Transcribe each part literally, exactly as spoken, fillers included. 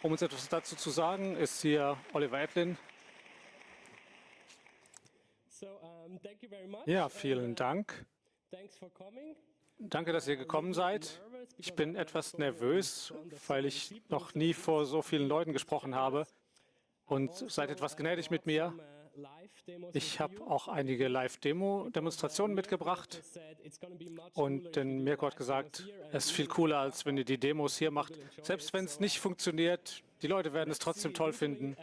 Um uns etwas dazu zu sagen, ist hier Oliver Edlin. Ja, vielen Dank. Danke, dass ihr gekommen seid. Ich bin etwas nervös, weil ich noch nie vor so vielen Leuten gesprochen habe. Und seid etwas gnädig mit mir. Ich habe auch einige Live-Demo-Demonstrationen mitgebracht. Und denn Mirko hat gesagt, es ist viel cooler, als wenn ihr die Demos hier macht. Selbst wenn es nicht funktioniert, die Leute werden es trotzdem toll finden.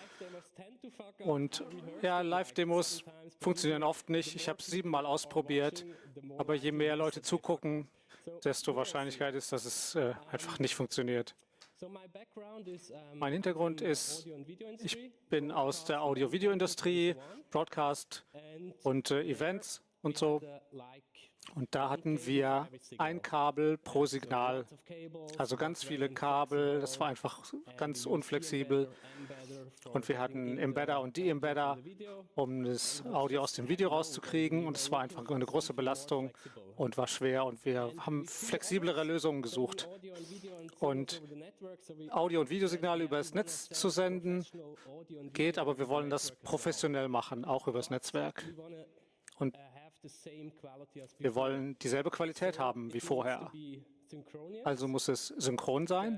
Und ja, Live-Demos funktionieren oft nicht. Ich habe es siebenmal ausprobiert. Aber je mehr Leute zugucken, desto Wahrscheinlichkeit ist, dass es äh, einfach nicht funktioniert. Mein Hintergrund ist, ich bin aus der Audio-Video-Industrie, Broadcast und äh, Events und so. Und da hatten wir ein Kabel pro Signal, also ganz viele Kabel. Das war einfach ganz unflexibel. Und wir hatten Embedder und De-Embedder, um das Audio aus dem Video rauszukriegen. Und es war einfach eine große Belastung und war schwer. Und wir haben flexiblere Lösungen gesucht. Und Audio- und Videosignale über das Netz zu senden, geht, aber wir wollen das professionell machen, auch über das Netzwerk. Und wir wollen dieselbe Qualität haben wie vorher. Also muss es synchron sein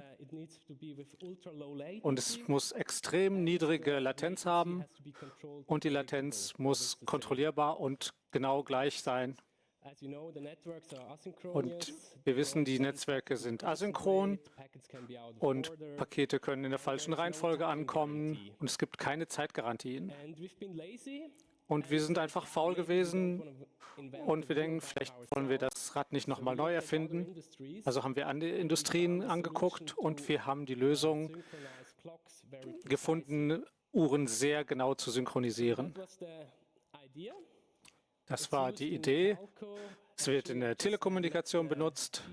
und es muss extrem niedrige Latenz haben und die Latenz muss kontrollierbar und genau gleich sein. Und wir wissen, die Netzwerke sind asynchron und Pakete können in der falschen Reihenfolge ankommen und es gibt keine Zeitgarantien. Und wir sind einfach faul gewesen und wir denken, vielleicht wollen wir das Rad nicht nochmal neu erfinden. Also haben wir andere Industrien angeguckt und wir haben die Lösung gefunden, Uhren sehr genau zu synchronisieren. Das war die Idee. Es wird in der Telekommunikation benutzt.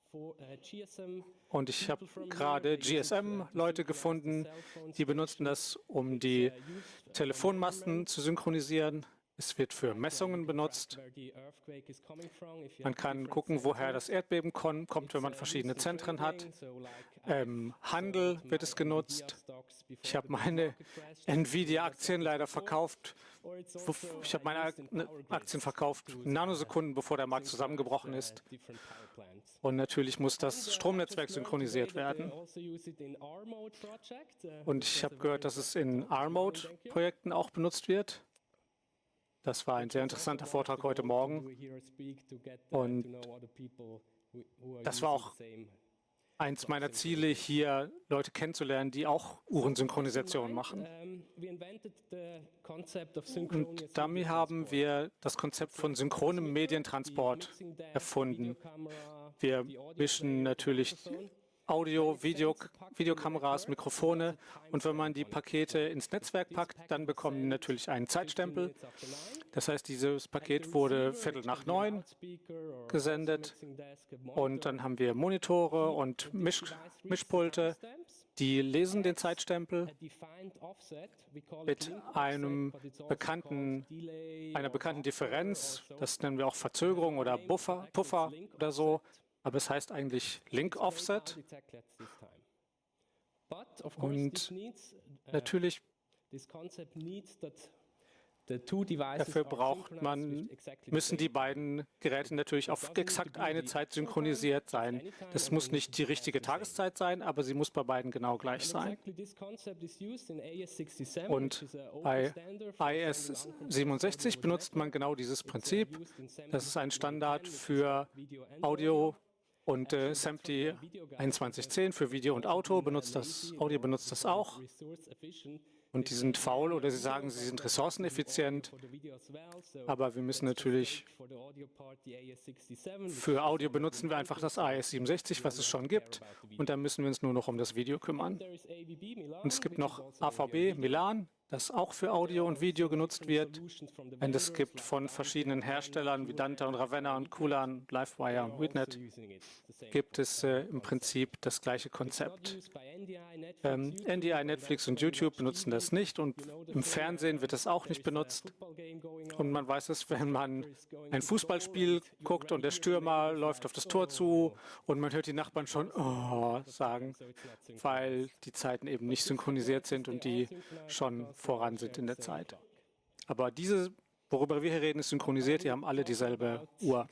Und ich habe gerade G S M-Leute gefunden, die benutzen das, um die Telefonmasten zu synchronisieren. Es wird für Messungen benutzt. Man kann gucken, woher das Erdbeben kommt, wenn man verschiedene Zentren hat. Ähm, Handel wird es genutzt. Ich habe meine Nvidia-Aktien leider verkauft. Ich habe meine Aktien verkauft, Nanosekunden, bevor der Markt zusammengebrochen ist. Und natürlich muss das Stromnetzwerk synchronisiert werden. Und ich habe gehört, dass es in R-Mode-Projekten auch benutzt wird. Das war ein sehr interessanter Vortrag heute Morgen. Und das war auch eins meiner Ziele, hier Leute kennenzulernen, die auch Uhrensynchronisation machen. Und damit haben wir das Konzept von synchronem Medientransport erfunden. Wir mischen natürlich Audio, Video, Videokameras, Mikrofone und wenn man die Pakete ins Netzwerk packt, dann bekommen die natürlich einen Zeitstempel. Das heißt, dieses Paket wurde Viertel nach neun gesendet und dann haben wir Monitore und Misch Mischpulte, die lesen den Zeitstempel mit einem bekannten, einer bekannten Differenz, das nennen wir auch Verzögerung oder Buffer, Puffer oder so. Aber es heißt eigentlich Link Offset. Und natürlich dafür braucht man, müssen die beiden Geräte natürlich auf exakt eine Zeit synchronisiert sein. Das muss nicht die richtige Tageszeit sein, aber sie muss bei beiden genau gleich sein. Und bei I S siebenundsechzig benutzt man genau dieses Prinzip. Das ist ein Standard für Audio und äh, S A M P T I einundzwanzig zehn für Video und Auto benutzt das, Audio benutzt das auch. Und die sind faul oder sie sagen, sie sind ressourceneffizient. Aber wir müssen natürlich, für Audio benutzen wir einfach das I S siebenundsechzig, was es schon gibt. Und dann müssen wir uns nur noch um das Video kümmern. Und es gibt noch A V B Milan, das auch für Audio und Video genutzt wird. Und es gibt von verschiedenen Herstellern wie Dante und Ravenna und Kulan, Livewire und Weednet, gibt es äh, im Prinzip das gleiche Konzept. Ähm, N D I, Netflix und YouTube benutzen es nicht und im Fernsehen wird es auch nicht benutzt. Und man weiß es, wenn man ein Fußballspiel guckt und der Stürmer läuft auf das Tor zu und man hört die Nachbarn schon oh sagen, weil die Zeiten eben nicht synchronisiert sind und die schon voran sind in der Zeit. Aber diese, worüber wir hier reden, ist synchronisiert, die haben alle dieselbe Uhr.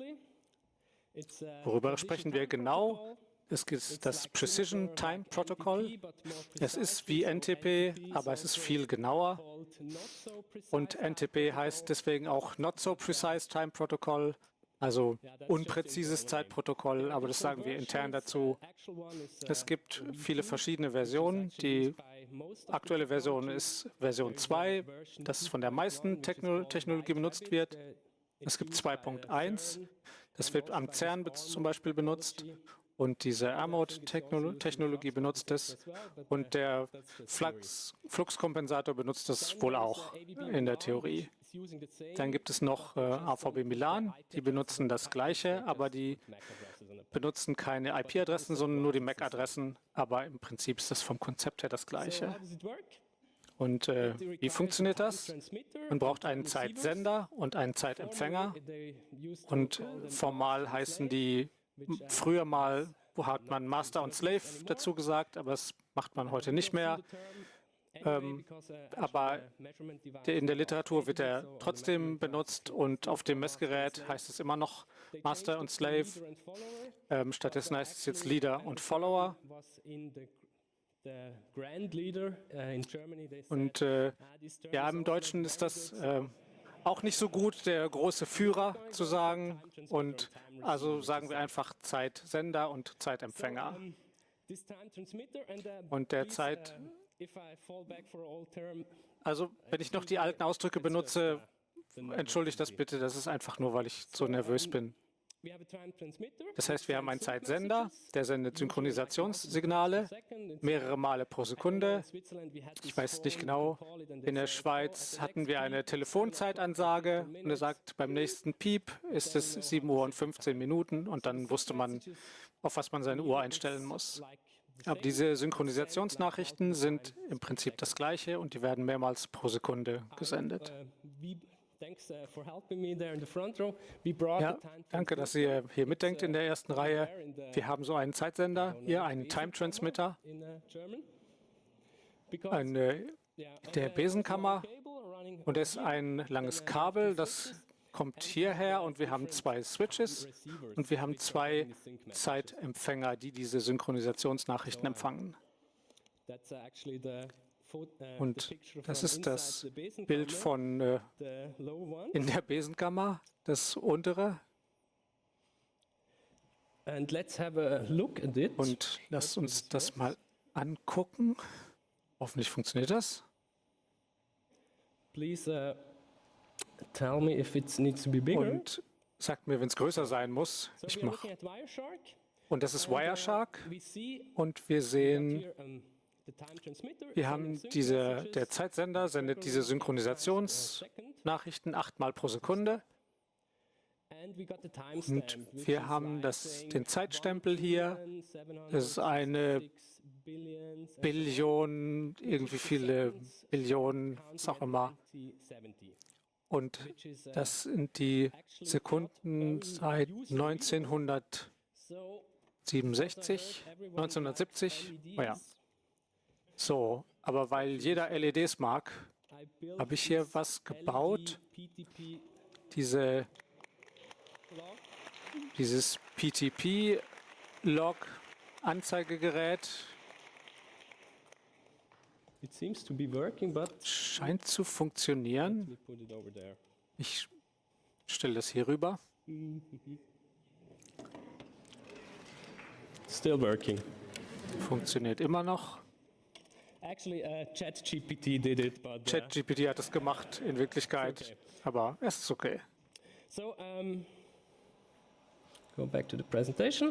Worüber sprechen wir genau? Es gibt das Precision Time Protocol. Es ist wie N T P, aber es ist viel genauer. Und N T P heißt deswegen auch Not So Precise Time Protocol, also unpräzises Zeitprotokoll, aber das sagen wir intern dazu. Es gibt viele verschiedene Versionen. Die aktuelle Version ist Version zwei, das von der meisten Techno Technologie benutzt wird. Es gibt zwei Punkt eins, das wird am CERN zum Beispiel benutzt. Und diese R-Mode-Technologie benutzt es und der Flux, Fluxkompensator benutzt es wohl auch in der Theorie. Dann gibt es noch äh, A V B Milan, die benutzen das Gleiche, aber die benutzen keine I P-Adressen, sondern nur die M A C-Adressen. Aber im Prinzip ist das vom Konzept her das Gleiche. Und äh, wie funktioniert das? Man braucht einen Zeitsender und einen Zeitempfänger. Und formal heißen die früher mal hat man Master und Slave dazu gesagt, aber das macht man heute nicht mehr. Ähm, aber in der Literatur wird er trotzdem benutzt und auf dem Messgerät heißt es immer noch Master und Slave. Ähm, stattdessen heißt es jetzt Leader und Follower. Und äh, ja, im Deutschen ist das äh, auch nicht so gut, der große Führer zu sagen. Und also sagen wir einfach Zeitsender und Zeitempfänger. Und der Zeit, also wenn ich noch die alten Ausdrücke benutze, entschuldigt das bitte, das ist einfach nur, weil ich so nervös bin. Das heißt, wir haben einen Zeitsender, der sendet Synchronisationssignale mehrere Male pro Sekunde. Ich weiß nicht genau, in der Schweiz hatten wir eine Telefonzeitansage und er sagt, beim nächsten Piep ist es sieben Uhr und fünfzehn Minuten und dann wusste man, auf was man seine Uhr einstellen muss. Aber diese Synchronisationsnachrichten sind im Prinzip das Gleiche und die werden mehrmals pro Sekunde gesendet. Ja, danke, dass ihr hier mitdenkt in der ersten Reihe. Wir haben so einen Zeitsender hier, einen Time Transmitter, eine, der Besenkammer und es ist ein langes Kabel, das kommt hierher und wir haben zwei Switches und wir haben zwei Zeitempfänger, die diese Synchronisationsnachrichten empfangen. Und das ist das Bild von äh, in der Besenkammer, das untere. Und lasst uns das mal angucken. Hoffentlich funktioniert das. Und sagt mir, wenn es größer sein muss. Ich mache. Und das ist Wireshark. Und wir sehen, wir haben diese, der Zeitsender sendet diese Synchronisationsnachrichten achtmal pro Sekunde. Und wir haben das, den Zeitstempel hier. Das ist eine Billion, irgendwie viele Billionen, was auch immer. Und das sind die Sekunden seit neunzehnhundertsiebenundsechzig, neunzehnhundertsiebzig. Oh ja. So, aber weil jeder L E Ds mag, habe ich hier was gebaut. Diese, dieses P T P-Log-Anzeigegerät scheint zu funktionieren. Ich stelle das hier rüber. Still working. Funktioniert immer noch. Actually, uh, ChatGPT did it, but uh, ChatGPT hat es gemacht in Wirklichkeit, okay. Aber es ist okay. So, um, go back to the presentation.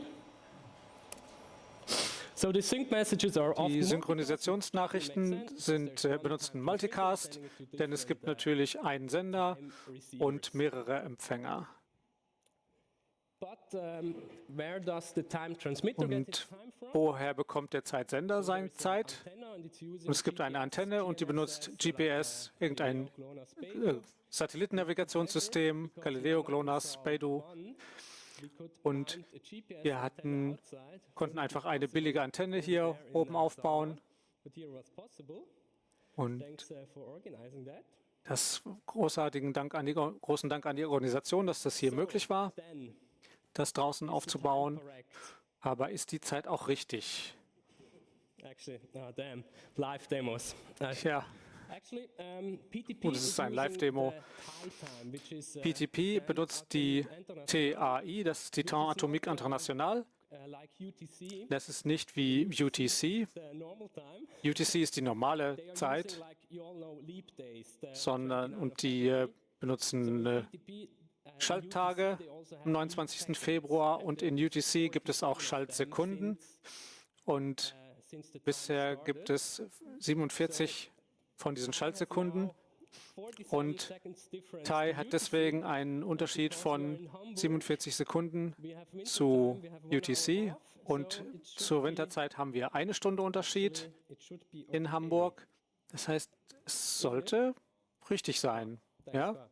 So the sync messages are often Die Synchronisationsnachrichten sind, äh, benutzen Multicast, denn es gibt natürlich einen Sender und mehrere Empfänger. Und woher bekommt der Zeitsender seine Zeit? Und es gibt eine Antenne und die benutzt G P S, irgendein äh, Satellitennavigationssystem, Galileo, GLONASS, Beidou. Und wir hatten, konnten einfach eine billige Antenne hier oben aufbauen. Und das großartigen Dank an die, großen Dank an die Organisation, dass das hier möglich war, das draußen aufzubauen. Aber ist die Zeit auch richtig? Actually, oh damn, live demos. Ja. Gut, es ist ein Live-Demo. P T P benutzt die T A I, das ist die Temps Atomique International. Das ist nicht wie U T C. U T C ist die normale Zeit, sondern und die äh, benutzen äh, Schalttage am neunundzwanzigsten Februar und in U T C gibt es auch Schaltsekunden und bisher gibt es siebenundvierzig von diesen Schaltsekunden und T A I hat deswegen einen Unterschied von siebenundvierzig Sekunden zu U T C und zur Winterzeit haben wir eine Stunde Unterschied in Hamburg. Das heißt, es sollte richtig sein. Ja?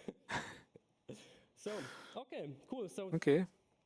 Okay.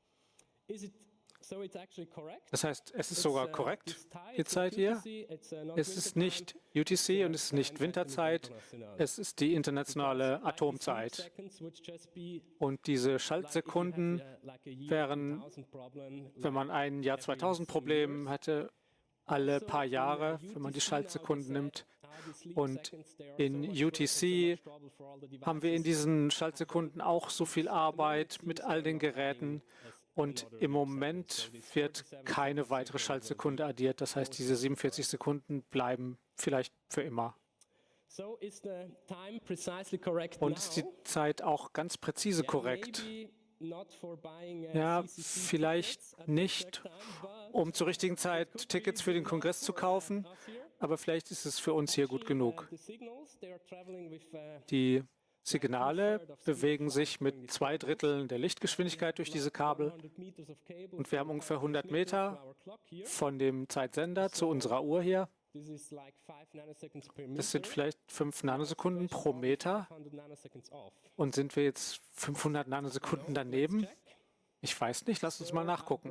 Das heißt, es ist sogar korrekt, die Zeit hier. Es ist nicht U T C und es ist nicht Winterzeit, es ist die internationale Atomzeit. Und diese Schaltsekunden wären, wenn man ein Jahr zweitausend Problem hätte, alle paar Jahre, wenn man die Schaltsekunden nimmt. Und in U T C haben wir in diesen Schaltsekunden auch so viel Arbeit mit all den Geräten. Und im Moment wird keine weitere Schaltsekunde addiert. Das heißt, diese siebenundvierzig Sekunden bleiben vielleicht für immer. Und ist die Zeit auch ganz präzise korrekt? Ja, vielleicht nicht, um zur richtigen Zeit Tickets für den Kongress zu kaufen, aber vielleicht ist es für uns hier gut genug. Die Signale bewegen sich mit zwei Dritteln der Lichtgeschwindigkeit durch diese Kabel und wir haben ungefähr hundert Meter von dem Zeitsender zu unserer Uhr hier. Das sind vielleicht fünf Nanosekunden pro Meter. Und sind wir jetzt fünfhundert Nanosekunden daneben? Ich weiß nicht, lass uns mal nachgucken.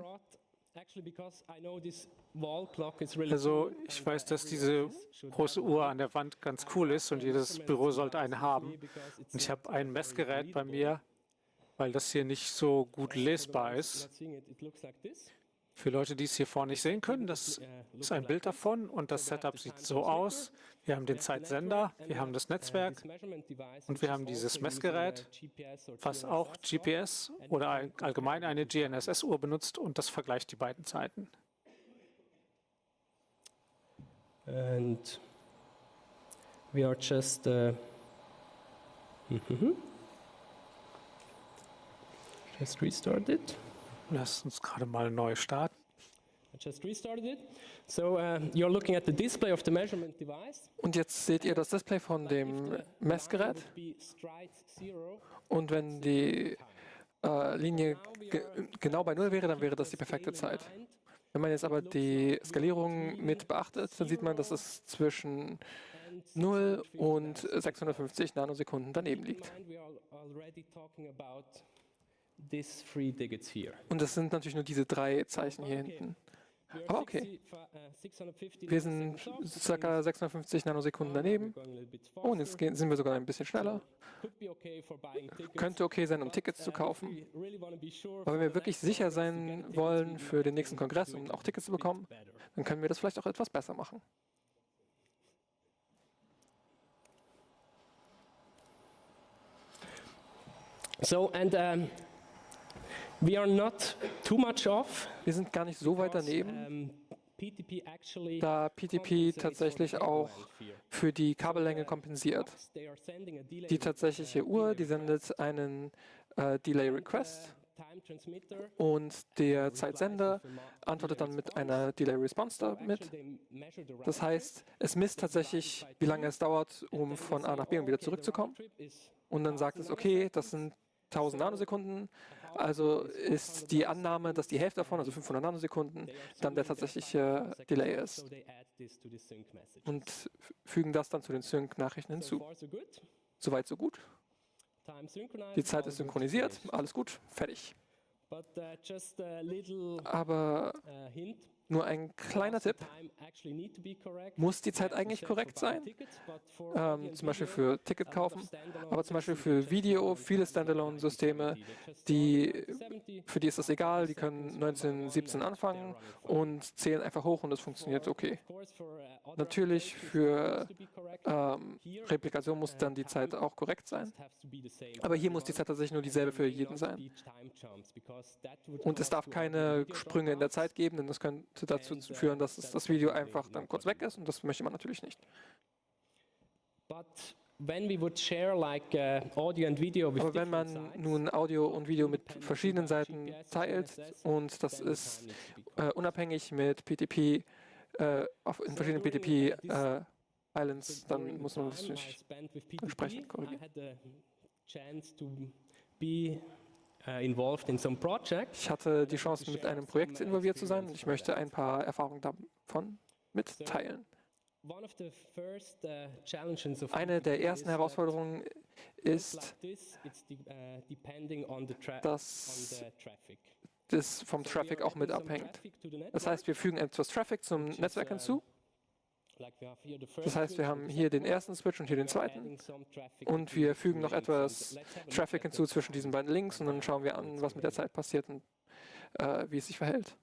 Also ich weiß, dass diese große Uhr an der Wand ganz cool ist und jedes Büro sollte eine haben. Und ich habe ein Messgerät bei mir, weil das hier nicht so gut lesbar ist. Für Leute, die es hier vorne nicht sehen können, das ist ein Bild davon und das Setup sieht so aus. Wir haben den Zeitsender, wir haben das Netzwerk und wir haben dieses Messgerät, was auch G P S oder allgemein eine G N S S-Uhr benutzt und das vergleicht die beiden Zeiten. And we are just uh, just restarted. Lass uns gerade mal neu starten. I just restarted it. So uh, you're looking at the display of the measurement device. Und jetzt seht ihr das Display von dem Messgerät. Und wenn die äh, Linie ge genau bei Null wäre, dann wäre das die perfekte Zeit. Wenn man jetzt aber die Skalierung mit beachtet, dann sieht man, dass es zwischen null und sechshundertfünfzig Nanosekunden daneben liegt. Und das sind natürlich nur diese drei Zeichen hier hinten. Aber okay, wir sind ca. sechshundertfünfzig Nanosekunden daneben. Oh, und jetzt gehen, sind wir sogar ein bisschen schneller. Könnte okay sein, um Tickets zu kaufen. Aber wenn wir wirklich sicher sein wollen für den nächsten Kongress, um auch Tickets zu bekommen, dann können wir das vielleicht auch etwas besser machen. So, and um, we are not too much off. Wir sind gar nicht so weit daneben, da P T P tatsächlich auch für die Kabellänge kompensiert. Die tatsächliche Uhr, die sendet einen äh, Delay Request und der Zeitsender antwortet dann mit einer Delay Response damit. Das heißt, es misst tatsächlich, wie lange es dauert, um von A nach B und wieder zurückzukommen. Und dann sagt es, okay, das sind tausend Nanosekunden, Also ist die Annahme, dass die Hälfte davon, also fünfhundert Nanosekunden, dann der tatsächliche Delay ist. Und fügen das dann zu den Sync-Nachrichten hinzu. Soweit, so gut. Die Zeit ist synchronisiert, alles gut, fertig. Aber nur ein kleiner Tipp, muss die Zeit eigentlich korrekt sein? Ähm, zum Beispiel für Ticket kaufen, aber zum Beispiel für Video, viele Standalone-Systeme, die, für die ist das egal, die können neunzehnhundertsiebzehn anfangen und zählen einfach hoch und das funktioniert okay. Natürlich für ähm, Replikation muss dann die Zeit auch korrekt sein, aber hier muss die Zeit tatsächlich nur dieselbe für jeden sein. Und es darf keine Sprünge in der Zeit geben, denn das könnte dazu führen, dass es das Video einfach dann kurz weg ist und das möchte man natürlich nicht. Aber wenn man nun Audio und Video mit verschiedenen Seiten teilt und das ist äh, unabhängig mit P T P, äh, auf, in verschiedenen P T P äh, Islands, dann muss man das nicht entsprechend korrigieren. Ich hatte die Chance, mit einem Projekt involviert zu sein und ich möchte ein paar Erfahrungen davon mitteilen. Eine der ersten Herausforderungen ist, dass das vom Traffic auch mit abhängt. Das heißt, wir fügen etwas Traffic zum Netzwerk hinzu. Das heißt, wir haben hier den ersten Switch und hier den zweiten. Und wir fügen noch etwas Traffic hinzu zwischen diesen beiden Links und dann schauen wir an, was mit der Zeit passiert und äh, wie es sich verhält.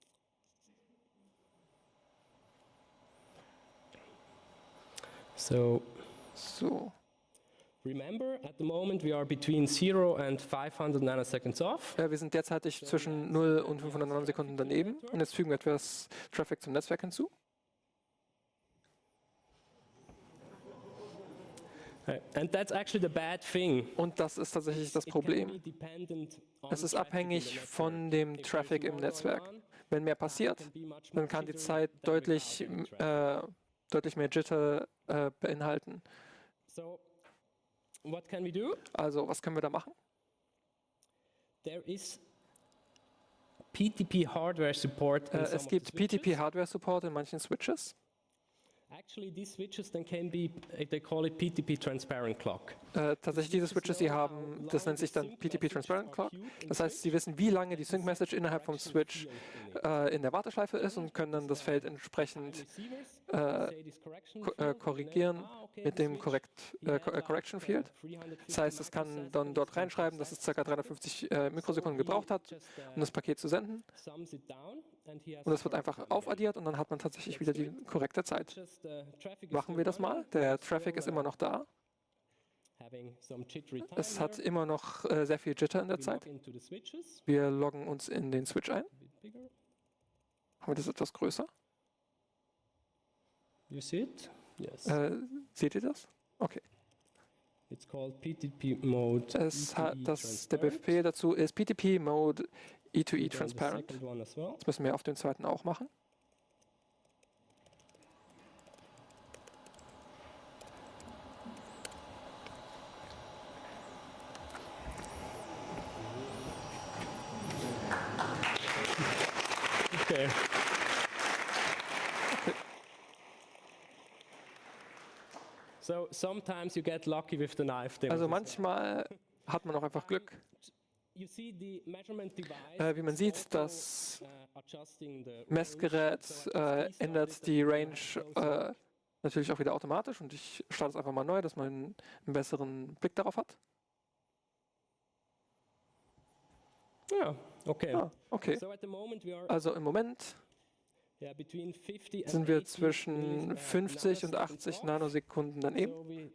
So, so. Remember, at the moment we are between zero and five hundred nanoseconds off. Ja, wir sind derzeitig zwischen null und fünfhundert Nanosekunden daneben und jetzt fügen wir etwas Traffic zum Netzwerk hinzu. And that's actually the bad thing. Und das ist tatsächlich das Problem. Es ist abhängig von dem Traffic im Netzwerk. Wenn mehr passiert, dann kann die Zeit deutlich, äh, deutlich mehr Jitter äh, beinhalten. Also, was können wir da machen? There is P T P Hardware Support. Äh, es gibt P T P Hardware Support in manchen Switches. Actually, these switches then can be, they call it P T P Transparent Clock. Äh, tatsächlich diese Switches, die haben, das nennt sich dann P T P Transparent Clock. Das heißt, sie wissen, wie lange die Sync Message innerhalb vom Switch äh, in der Warteschleife ist und können dann das Feld entsprechend äh, ko äh, korrigieren mit dem Correct, äh, Correction Field. Das heißt, es kann dann dort reinschreiben, dass es ca. dreihundertfünfzig äh, Mikrosekunden gebraucht hat, um das Paket zu senden. Und das wird einfach aufaddiert und dann hat man tatsächlich wieder die korrekte Zeit. Machen wir das mal. Der Traffic ist immer noch da. Es hat immer noch äh, sehr viel Jitter in der Zeit. Wir loggen uns in den Switch ein. Haben wir das etwas größer? You see it? Yes. Äh, seht ihr das? Okay. It's called P T P Mode. Es hat das, der Befehl dazu ist P T P Mode E zwei E Transparent. Das müssen wir auf dem zweiten auch machen. Okay. So sometimes you get lucky with the knife. Also manchmal hat man auch einfach Glück. Äh, wie man sieht, das Messgerät äh, ändert die Range äh, natürlich auch wieder automatisch und ich starte es einfach mal neu, dass man einen besseren Blick darauf hat. Ja, okay. Ah, okay. Also im Moment sind wir zwischen fünfzig und achtzig Nanosekunden daneben.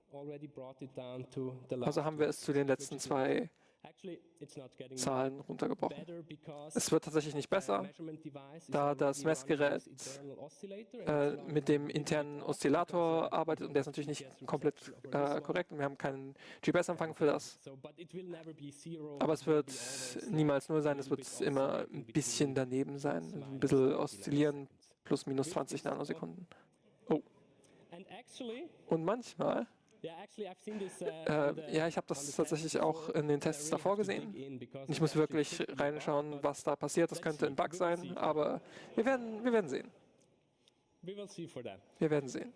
Also haben wir es zu den letzten zwei Zahlen runtergebrochen. Es wird tatsächlich nicht besser, da das Messgerät äh, mit dem internen Oszillator arbeitet und der ist natürlich nicht komplett äh, korrekt und wir haben keinen G P S-Empfang für das. Aber es wird niemals null sein, es wird immer ein bisschen daneben sein, ein bisschen oszillieren, plus minus zwanzig Nanosekunden. Oh. Und manchmal Äh, ja, ich habe das tatsächlich auch in den Tests davor gesehen. Ich muss wirklich reinschauen, was da passiert. Das könnte ein Bug sein, aber wir werden, wir werden sehen. Wir werden sehen.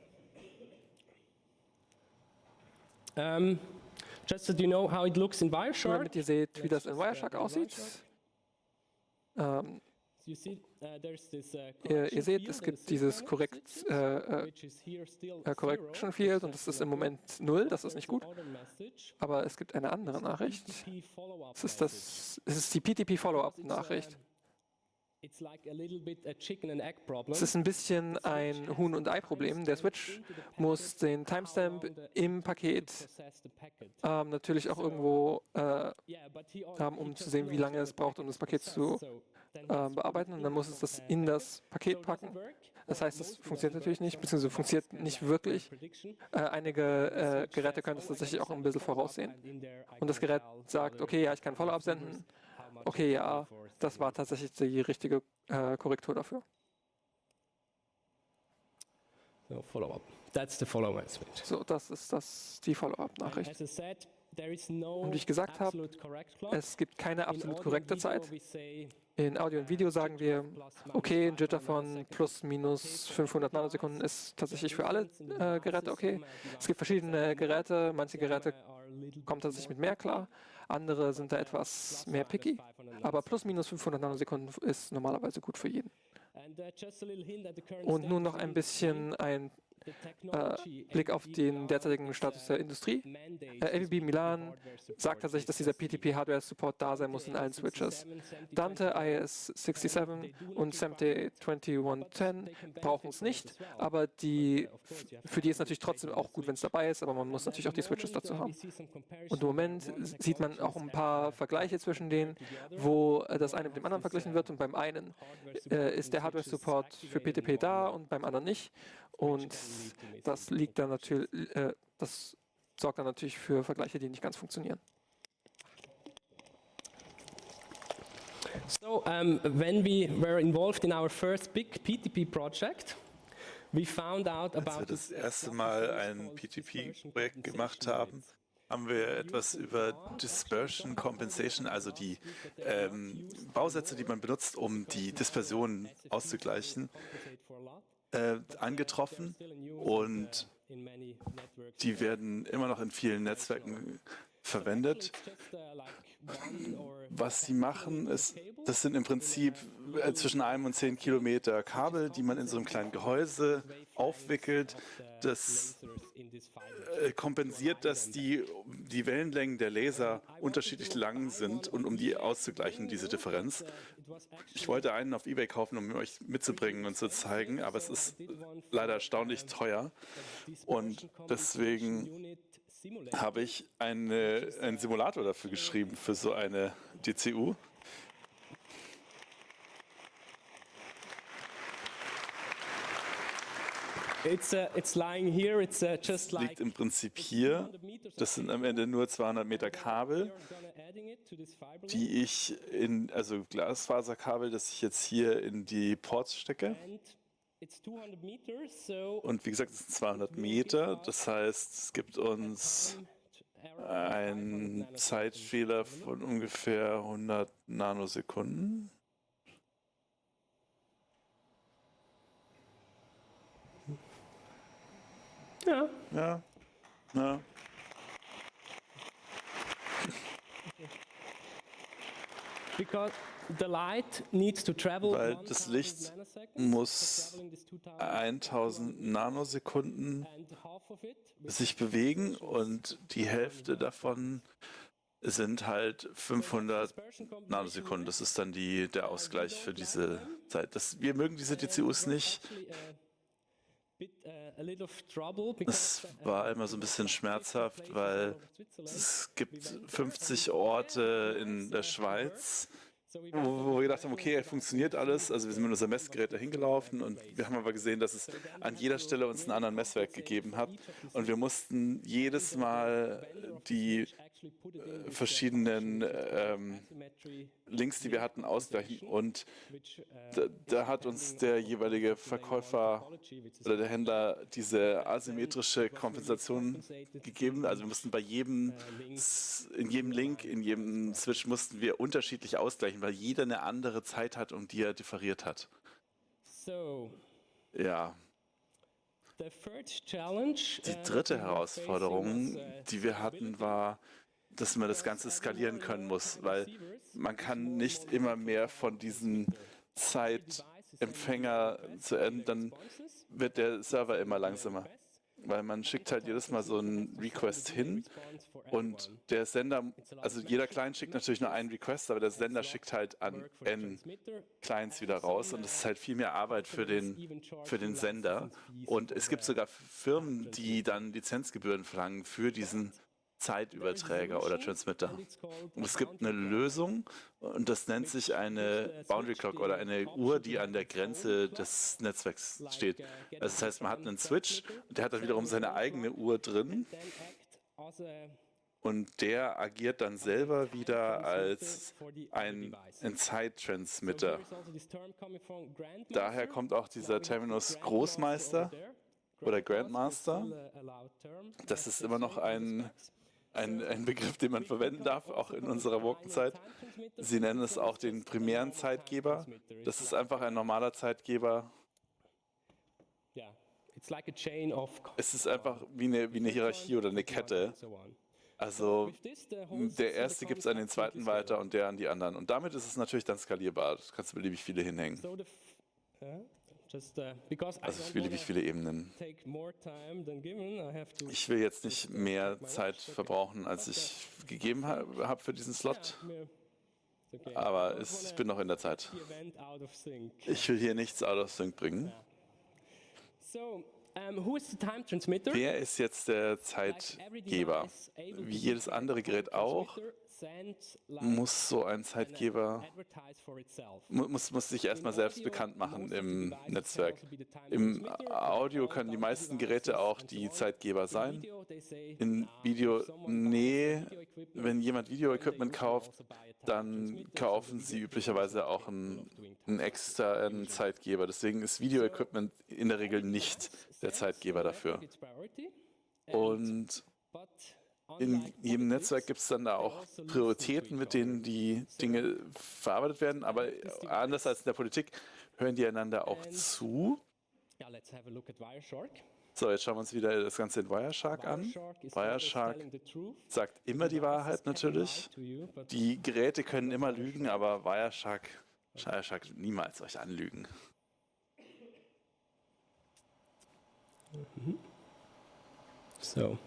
Um, just so you know how it looks in Wireshark. Damit ihr seht, wie das in Wireshark aussieht. Ähm, ihr, ihr seht, es gibt dieses Correct, äh, äh, Correction Field und das ist im Moment null, das ist nicht gut. Aber es gibt eine andere Nachricht. Es ist, das, es ist die P T P Follow-up-Nachricht. Es ist ein bisschen ein Huhn- und Ei-Problem. Der Switch muss den Timestamp im Paket ähm, natürlich auch irgendwo äh, haben, um zu sehen, wie lange es braucht, um das Paket zu äh, bearbeiten. Und dann muss es das in das Paket packen. Das heißt, das funktioniert natürlich nicht, beziehungsweise funktioniert nicht wirklich. Äh, einige äh, Geräte können das tatsächlich auch ein bisschen voraussehen. Und das Gerät sagt, okay, ja, ich kann Follow-up senden. Okay, ja, das war tatsächlich die richtige äh, Korrektur dafür. So, Follow-up. That's the Follow-up switch. So, das ist das, die Follow-up-Nachricht. Und wie ich gesagt habe, es gibt keine absolut korrekte Zeit. In Audio und Video sagen wir, okay, ein Jitter von plus minus fünfhundert Nanosekunden ist tatsächlich für alle äh, Geräte okay. Es gibt verschiedene Geräte, manche Geräte kommen tatsächlich mit mehr klar, andere sind da etwas mehr picky, aber plus minus fünfhundert Nanosekunden ist normalerweise gut für jeden. Und nun noch ein bisschen ein äh, Blick auf den derzeitigen Status der Industrie. Äh, A B B Milan sagt tatsächlich, dass dieser P T P-Hardware-Support da sein muss in allen Switches. Dante I S siebenundsechzig und S E M T einundzwanzig zehn brauchen es nicht, aber die, für die ist natürlich trotzdem auch gut, wenn es dabei ist, aber man muss natürlich auch die Switches dazu haben. Und im Moment sieht man auch ein paar Vergleiche zwischen denen, wo das eine mit dem anderen verglichen wird, und beim einen äh, ist der Hardware-Support für P T P da und beim anderen nicht. Und das liegt dann natürlich, äh, das sorgt dann natürlich für Vergleiche, die nicht ganz funktionieren. So, um, when we were involved in our first big P T P project, we found out about. Als wir das erste Mal ein P T P-Projekt gemacht haben, haben wir etwas über Dispersion Compensation, also die ähm, Bausätze, die man benutzt, um die Dispersion auszugleichen, äh, angetroffen, und die werden immer noch in vielen Netzwerken verwendet. Was sie machen, ist, das sind im Prinzip äh, zwischen einem und zehn Kilometer Kabel, die man in so einem kleinen Gehäuse aufwickelt. Das äh, kompensiert, dass die, die Wellenlängen der Laser unterschiedlich lang sind, und um die auszugleichen, diese Differenz. Ich wollte einen auf eBay kaufen, um euch mitzubringen und zu zeigen, aber es ist leider erstaunlich teuer, und deswegen habe ich eine, einen Simulator dafür geschrieben, für so eine D C U. It's, uh, it's lying here. It's, uh, just Das liegt im Prinzip hier. Das sind am Ende nur zweihundert Meter Kabel, die ich in, also Glasfaserkabel, das ich jetzt hier in die Ports stecke. Und wie gesagt, es sind zweihundert Meter. Das heißt, es gibt uns einen Zeitfehler von ungefähr hundert Nanosekunden. Ja. Ja. Ja. Because the light needs to travel Weil das Licht muss tausend Nanosekunden sich bewegen, und die Hälfte davon sind halt fünfhundert Nanosekunden. Das ist dann die, der Ausgleich für diese Zeit. Das, wir mögen diese D C Us nicht. Es war immer so ein bisschen schmerzhaft, weil es gibt fünfzig Orte in der Schweiz, wo, wo wir gedacht haben, okay, funktioniert alles. Also wir sind mit unserem Messgerät dahin gelaufen, und wir haben aber gesehen, dass es an jeder Stelle uns einen anderen Messwert gegeben hat. Und wir mussten jedes Mal die äh, verschiedenen ähm, Links, die wir hatten, ausgleichen. Und da, da hat uns der jeweilige Verkäufer oder der Händler diese asymmetrische Kompensation gegeben. Also wir mussten bei jedem, in jedem Link, in jedem Switch mussten wir unterschiedlich ausgleichen, weil jeder eine andere Zeit hat, um die er differiert hat. Ja. Die dritte Herausforderung, die wir hatten, war, dass man das Ganze skalieren können muss, weil man kann nicht immer mehr von diesen Zeitempfänger zu Ende, dann wird der Server immer langsamer. Weil man schickt halt jedes Mal so einen Request hin und der Sender, also jeder Client schickt natürlich nur einen Request, aber der Sender schickt halt an N Clients wieder raus und das ist halt viel mehr Arbeit für den, für den Sender. Und es gibt sogar Firmen, die dann Lizenzgebühren verlangen für diesen Zeitüberträger oder Transmitter. Und es gibt eine Lösung und das nennt sich eine Boundary Clock oder eine Uhr, die an der Grenze des Netzwerks steht. Also das heißt, man hat einen Switch und der hat dann wiederum seine eigene Uhr drin und der agiert dann selber wieder als ein, ein Zeittransmitter. Daher kommt auch dieser Terminus Großmeister oder Grandmaster. Das ist immer noch ein Ein, ein Begriff, den man verwenden darf, auch in unserer Wokenzeit. Sie nennen es auch den primären Zeitgeber. Das ist einfach ein normaler Zeitgeber. Es ist einfach wie eine, wie eine Hierarchie oder eine Kette. Also der erste gibt es an den zweiten weiter und der an die anderen. Und damit ist es natürlich dann skalierbar. Du kannst beliebig viele hinhängen. Also beliebig viele Ebenen. Ich will jetzt nicht mehr Zeit verbrauchen, als ich gegeben habe hab für diesen Slot. Aber es, ich bin noch in der Zeit. Ich will hier nichts out of sync bringen. Wer ist jetzt der Zeitgeber? Wie jedes andere Gerät auch, muss so ein Zeitgeber muss, muss sich erstmal selbst bekannt machen im Netzwerk. Im Audio können die meisten Geräte auch die Zeitgeber sein. In Video, nee, wenn jemand Video-Equipment kauft, dann kaufen sie üblicherweise auch einen, einen externen Zeitgeber. Deswegen ist Video-Equipment in der Regel nicht der Zeitgeber dafür. Und in jedem Netzwerk gibt es dann da auch Prioritäten, mit denen die Dinge verarbeitet werden, aber anders als in der Politik hören die einander auch zu. So, jetzt schauen wir uns wieder das Ganze in Wireshark an. Wireshark sagt immer die Wahrheit natürlich. Die Geräte können immer lügen, aber Wireshark, Wireshark wird niemals euch anlügen. So.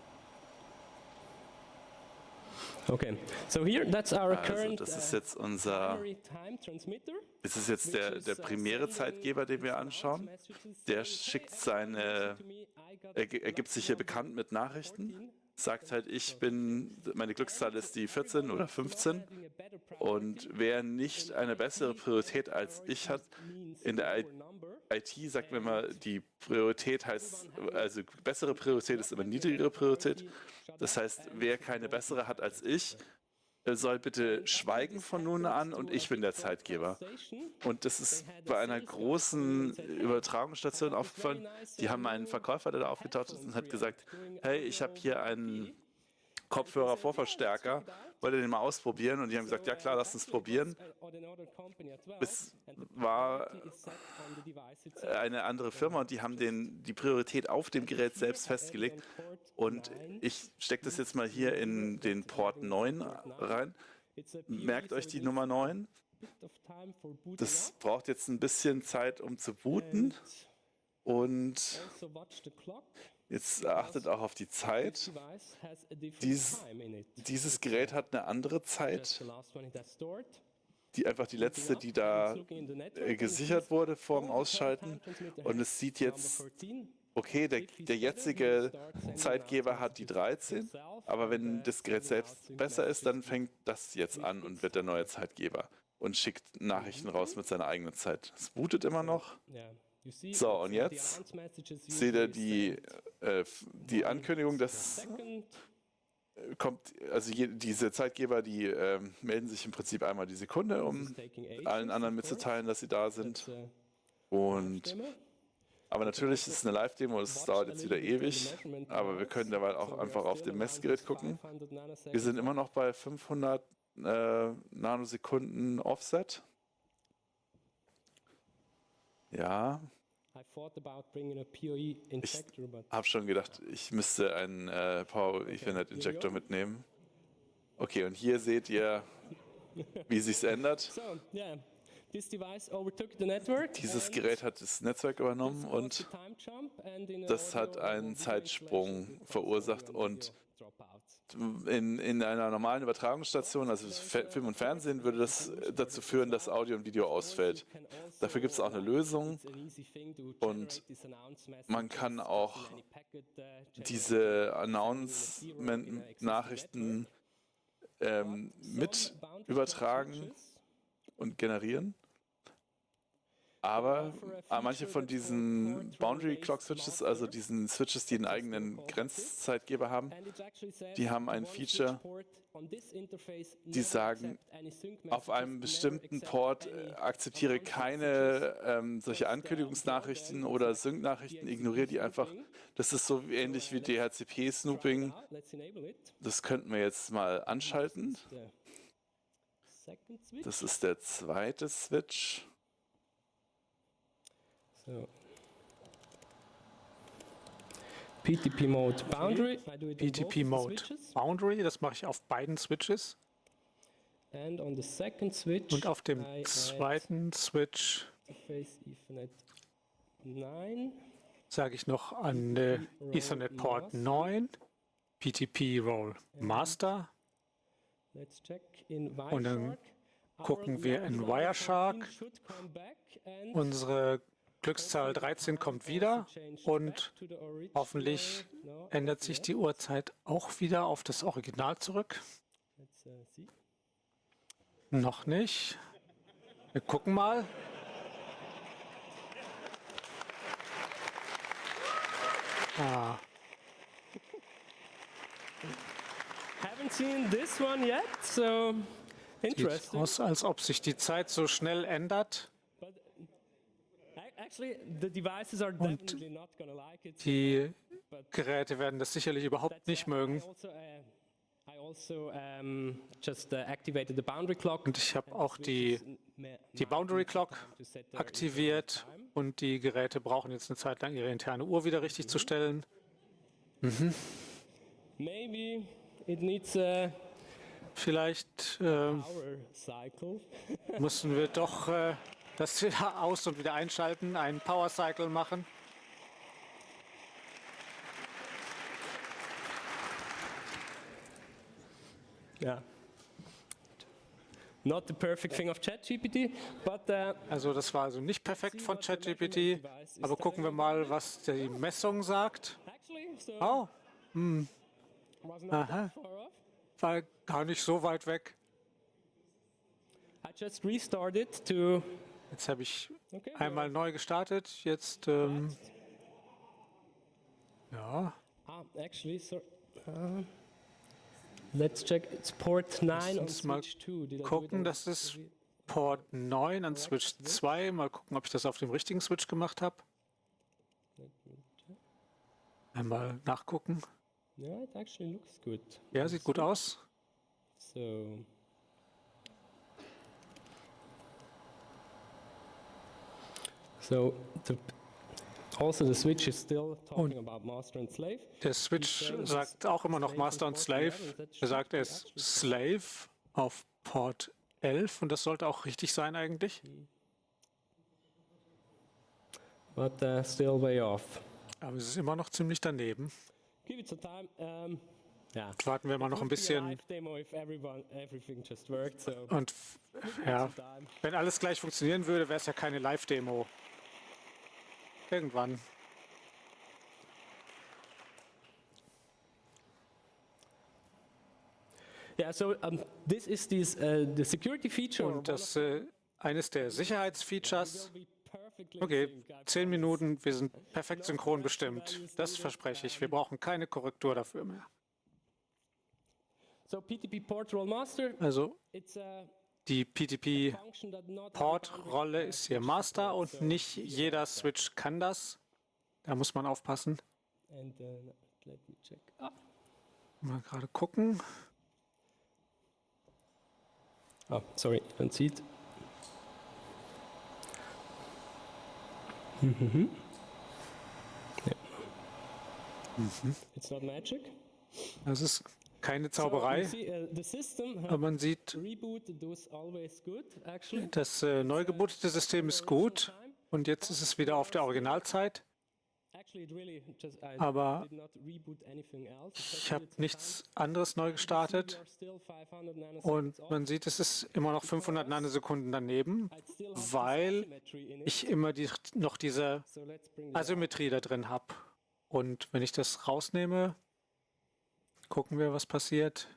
Okay, so here that's our Also current das ist jetzt unser, das ist jetzt der, der primäre Zeitgeber, den wir anschauen. Der schickt seine, er, er gibt sich hier bekannt mit Nachrichten, sagt halt, ich bin, meine Glückszahl ist die vierzehn oder fünfzehn und wer nicht eine bessere Priorität als ich hat, in der I T sagt man immer, die Priorität heißt, also bessere Priorität ist immer niedrigere Priorität. Das heißt, wer keine bessere hat als ich, soll bitte schweigen von nun an und ich bin der Zeitgeber. Und das ist bei einer großen Übertragungsstation aufgefallen. Die haben einen Verkäufer, der da aufgetaucht ist und hat gesagt, hey, ich habe hier einen Kopfhörer-Vorverstärker, wollt ihr den mal ausprobieren? Und die haben gesagt, ja klar, lass uns probieren. Es war eine andere Firma und die haben den, die Priorität auf dem Gerät selbst festgelegt. Und ich stecke das jetzt mal hier in den Port neun rein. Merkt euch die Nummer neun. Das braucht jetzt ein bisschen Zeit, um zu booten. Und jetzt achtet auch auf die Zeit. Dies, dieses Gerät hat eine andere Zeit, die einfach die letzte, die da äh, gesichert wurde vor dem Ausschalten. Und es sieht jetzt, okay, der, der jetzige Zeitgeber hat die dreizehn, aber wenn das Gerät selbst besser ist, dann fängt das jetzt an und wird der neue Zeitgeber und schickt Nachrichten raus mit seiner eigenen Zeit. Es bootet immer noch. So, und jetzt seht ihr die, äh, die Ankündigung, dass kommt, also je, diese Zeitgeber, die ähm, melden sich im Prinzip einmal die Sekunde, um allen anderen mitzuteilen, dass sie da sind. Und aber natürlich ist es eine Live-Demo, das dauert jetzt wieder ewig, aber wir können dabei auch einfach auf dem Messgerät gucken. Wir sind immer noch bei fünfhundert äh, Nanosekunden Offset. Ja. Ich habe schon gedacht, ich müsste einen äh, Power Ethernet Injector mitnehmen. Okay, und hier seht ihr, wie sich's ändert. Dieses Gerät hat das Netzwerk übernommen und das hat einen Zeitsprung verursacht und in, in einer normalen Übertragungsstation, also Film und Fernsehen, würde das dazu führen, dass Audio und Video ausfällt. Dafür gibt es auch eine Lösung und man kann auch diese Announcement-Nachrichten ähm, mit übertragen und generieren. Aber äh, manche von diesen Boundary Clock Switches, also diesen Switches, die einen eigenen Grenzzeitgeber haben, die haben ein Feature, die sagen, auf einem bestimmten Port äh, akzeptiere keine ähm, solche Ankündigungsnachrichten oder Sync-Nachrichten, ignoriere die einfach. Das ist so ähnlich wie D H C P-Snooping. Das könnten wir jetzt mal anschalten. Das ist der zweite Switch. So. P T P Mode Boundary. P T P Mode Boundary, das mache ich auf beiden Switches. And on the second switch, Und auf dem I zweiten Switch interface Ethernet nine. sage ich noch an äh, Ethernet Port neun, P T P Role Master. Let's check in Und dann Wireshark. gucken wir in Wireshark. Unsere Glückszahl dreizehn kommt wieder und hoffentlich ändert sich die Uhrzeit auch wieder auf das Original zurück. Noch nicht. Wir gucken mal. Ah, Haven't seen this one yet, so sieht interesting. aus, als ob sich die Zeit so schnell ändert. But a- actually, the devices are definitely not gonna like it. Die Geräte werden das sicherlich überhaupt nicht mögen. I also, uh, I also um, just uh, activated the boundary clock. Und ich habe auch die, die Boundary Clock aktiviert und die Geräte brauchen jetzt eine Zeit lang ihre interne Uhr wieder richtig zu stellen. Maybe it needs a Vielleicht äh, power cycle. müssen wir doch äh, das wieder aus- und wieder einschalten, einen Power Cycle machen. Yeah. Not the perfect thing of ChatGPT, but uh, Also das war also nicht perfekt von ChatGPT, aber gucken wir mal, was die Messung sagt. actually, so Oh, wasn't that aha, far off. war gar nicht so weit weg. I just restarted to. Jetzt habe ich Okay. einmal neu gestartet. Jetzt, ähm, ja, Ah, actually, so. Uh, let's check. It's port nine on uns mal switch two. Did I do it gucken, on- das ist Port neun an Switch zwei. Mal gucken, ob ich das auf dem richtigen Switch gemacht habe. Einmal nachgucken. Yeah, it actually looks good. Ja, sieht gut aus. So. So the, also the switch is still talking about master and slave. Der Switch sagt auch immer noch Master und Slave. Er sagt, er ist Slave auf Port elf und das sollte auch richtig sein eigentlich. But uh, still way off. Aber es ist immer noch ziemlich daneben. Give it some time. Um, yeah. Warten wir mal noch ein Would be a bisschen. live demo if everyone, everything just worked. So Und f- ja, time. wenn alles gleich funktionieren würde, wäre es ja keine Live-Demo. Irgendwann. Yeah. So um, this is this uh, the security feature. Und das äh, eines der Sicherheitsfeatures. Will be perfectly Okay, synced. I've zehn Minuten, wir sind perfekt synchron bestimmt. Das verspreche ich. Wir brauchen keine Korrektur dafür mehr. So P T P Port Role Master, Also it's a die P T function that not P-Port-Rolle ist hier Master und nicht jeder Switch kann das. Da muss man aufpassen. and uh, let me check. Ah. Mal gerade gucken. Oh, sorry, don't see it. Mhm. Yeah. It's not magic. Das ist keine So, you Zauberei, see, uh, the system aber man sieht, reboot does always good, actually. das äh, neu gebootete System ist gut und jetzt ist es wieder auf der Originalzeit. Actually, it really just I Aber did not reboot anything else. ich habe nichts anderes neu gestartet We are still five hundred nanoseconds und off. man sieht, es ist immer noch fünfhundert Nanosekunden daneben, I still have weil asymmetry in it. ich immer die, noch diese So let's bring that Asymmetrie da drin habe. Und wenn ich das rausnehme, gucken wir, was passiert.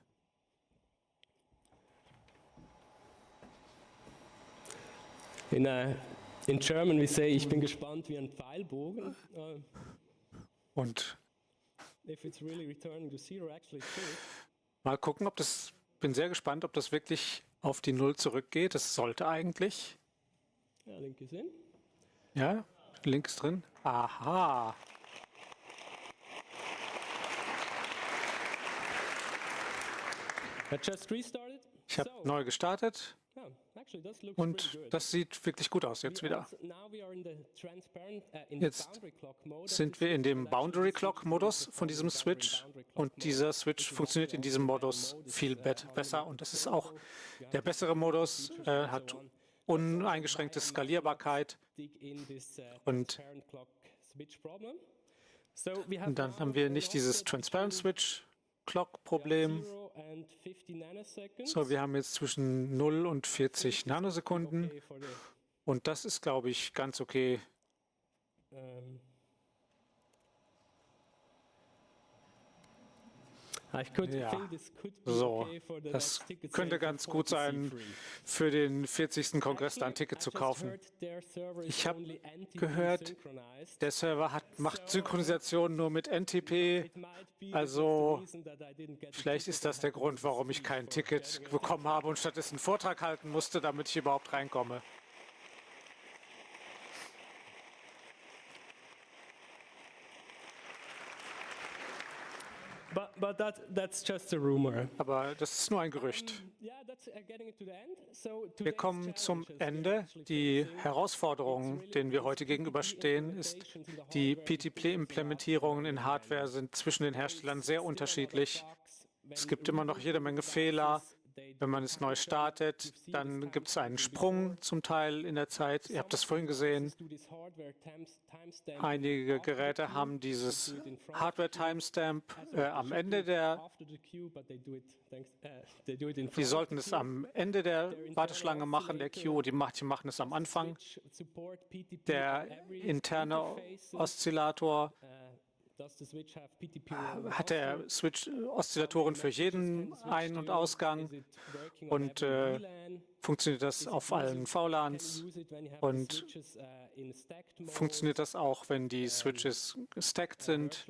In, uh, in German we say, ich bin gespannt wie ein Pfeilbogen. Uh, Und if it's really returning to zero, actually it should. mal gucken, ob das, bin sehr gespannt, ob das wirklich auf die Null zurückgeht. Das sollte eigentlich. Yeah, link is in. Ja, Link ist drin. Aha. I just restarted. Ich habe So, neu gestartet yeah, actually this looks und pretty good. das sieht wirklich gut aus jetzt We wieder. also- now we are in the transparent, uh, in the Jetzt boundary clock mode of sind the wir in switch, dem and actually Boundary the Clock switch Modus is von diesem performing Switch boundary clock und mode. dieser Switch This is funktioniert in actually diesem also Modus the mode is, viel uh, bet- how besser we und das ist control, auch yeah, der bessere Modus, features äh, and hat so on. uneingeschränkte Skalierbarkeit Dig in this, uh, und transparent clock switch problem. So we have und dann now haben wir an nicht dieses offset Transparent between, Switch Clock yeah, Problem. zero and fifty nanoseconds. So, wir haben jetzt zwischen null und vierzig Nanosekunden Okay for the, und das ist, glaube ich, ganz okay. um, I could Ja, think this could be so, okay for the das next ticket könnte sale for ganz gut sein, forty C free. für den vierzigsten Kongress da ein Actually, Ticket I zu just kaufen. heard their server is Ich habe only N T P gehört, synchronized. der Server hat, macht Synchronisation nur mit N T P. It might be Also, that's the reason that I didn't get the Vielleicht ticket ist das I der had Grund, warum ich received kein for Ticket January. bekommen habe und stattdessen einen Vortrag halten musste, damit ich überhaupt reinkomme. But, but that, that's just a rumor. Aber das ist nur ein Gerücht. Yeah, that's uh, getting to the end. So Wir today's kommen zum challenges we are Ende. actually Die facing, Herausforderungen, denen wir heute gegenüberstehen, ist, die P T P-Implementierungen in Hardware sind zwischen den Herstellern sehr unterschiedlich. Es gibt immer noch jede Menge Fehler. Wenn man es neu startet, dann gibt es einen Sprung zum Teil in der Zeit. Ihr habt das vorhin gesehen. Einige Geräte haben dieses Hardware-Timestamp äh, am Ende der, die sollten es am Ende der Warteschlange machen, der Queue, die manche machen es am Anfang. Der interne Oszillator hat der Switch Oszillatoren für jeden Ein- und Ausgang und äh, funktioniert das auf allen V LANs und funktioniert das auch, wenn die Switches gestackt sind.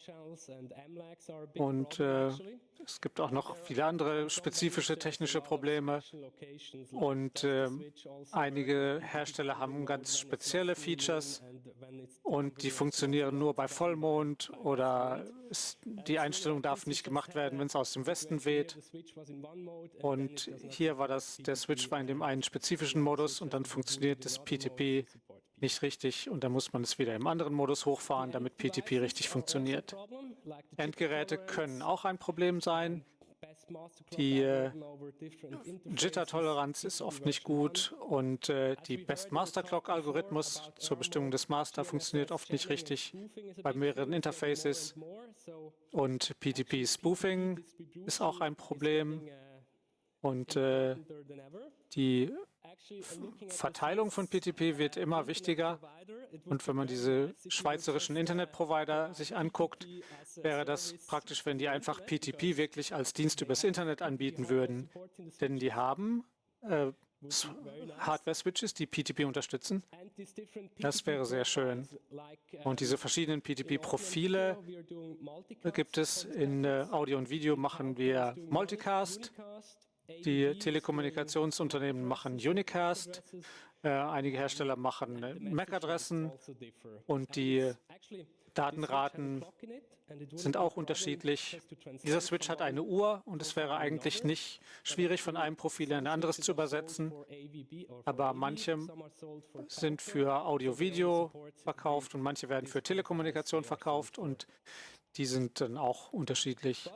Und äh, es gibt auch noch viele andere spezifische technische Probleme und äh, einige Hersteller haben ganz spezielle Features und die funktionieren nur bei Vollmond oder es, die Einstellung darf nicht gemacht werden, wenn es aus dem Westen weht. Und hier war das, der Switch war in dem einen spezifischen Modus und dann funktioniert das P T P nicht richtig und dann muss man es wieder im anderen Modus hochfahren, damit P T P richtig funktioniert. Endgeräte können auch ein Problem sein. Die äh, Jitter-Toleranz ist oft nicht gut und äh, die Best-Master-Clock-Algorithmus zur Bestimmung des Master funktioniert oft nicht richtig bei mehreren Interfaces. Und P T P-Spoofing ist auch ein Problem. Und äh, die Verteilung von P T P wird immer wichtiger. Und wenn man diese schweizerischen Internetprovider sich anguckt, wäre das praktisch, wenn die einfach P T P wirklich als Dienst übers Internet anbieten würden. Denn die haben äh, Hardware-Switches, die P T P unterstützen. Das wäre sehr schön. Und diese verschiedenen P T P-Profile gibt es. In äh, Audio und Video machen wir Multicast. Die Telekommunikationsunternehmen machen Unicast. Äh, einige Hersteller machen äh, M A C-Adressen. Und die Datenraten sind auch unterschiedlich. Dieser Switch hat eine Uhr und es wäre eigentlich nicht schwierig, von einem Profil in ein anderes zu übersetzen. Aber manche sind für Audio-Video verkauft und manche werden für Telekommunikation verkauft und die sind dann auch unterschiedlich.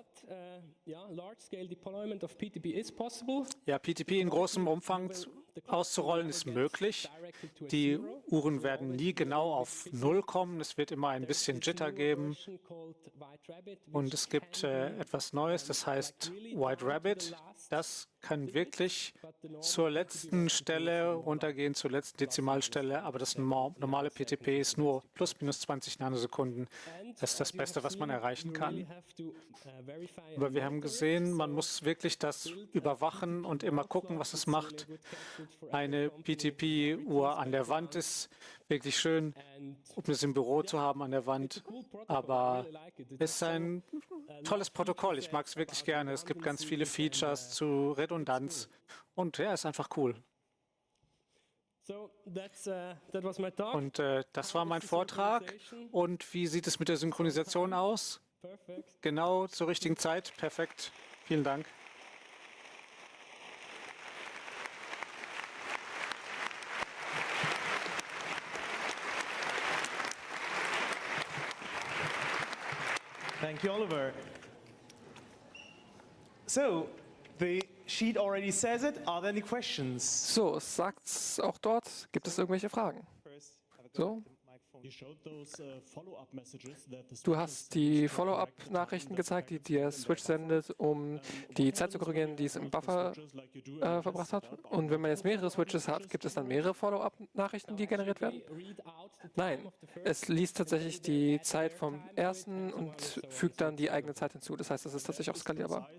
Ja, P T P in großem Umfang auszurollen ist möglich. Die Uhren werden nie genau auf Null kommen. Es wird immer ein bisschen Jitter geben. Und es gibt äh, etwas Neues, das heißt White Rabbit. Das kann wirklich zur letzten Stelle runtergehen, zur letzten Dezimalstelle. Aber das normale P T P ist nur plus minus zwanzig Nanosekunden. Das ist das Beste, was man erreichen kann. Aber wir haben gesehen, man muss wirklich das überwachen und immer gucken, was es macht. Eine P T P-Uhr an der Wand ist wirklich schön, um es im Büro zu haben an der Wand. Aber es ist ein tolles Protokoll. Ich mag es wirklich gerne. Es gibt ganz viele Features zu Redundanz. Und ja, ist einfach cool. Und äh, das war mein Vortrag. Und wie sieht es mit der Synchronisation aus? Genau zur richtigen Zeit. Perfekt. Vielen Dank. Thank you, Oliver. So, the sheet already says it. Are there any questions? So, es sagt's auch dort. Gibt es irgendwelche Fragen? So. Du hast die Follow-up-Nachrichten gezeigt, die der Switch sendet, um die Zeit zu korrigieren, die es im Buffer äh, verbracht hat. Und wenn man jetzt mehrere Switches hat, gibt es dann mehrere Follow-up-Nachrichten, die generiert werden? Nein, es liest tatsächlich die Zeit vom ersten und fügt dann die eigene Zeit hinzu. Das heißt, das ist tatsächlich auch skalierbar.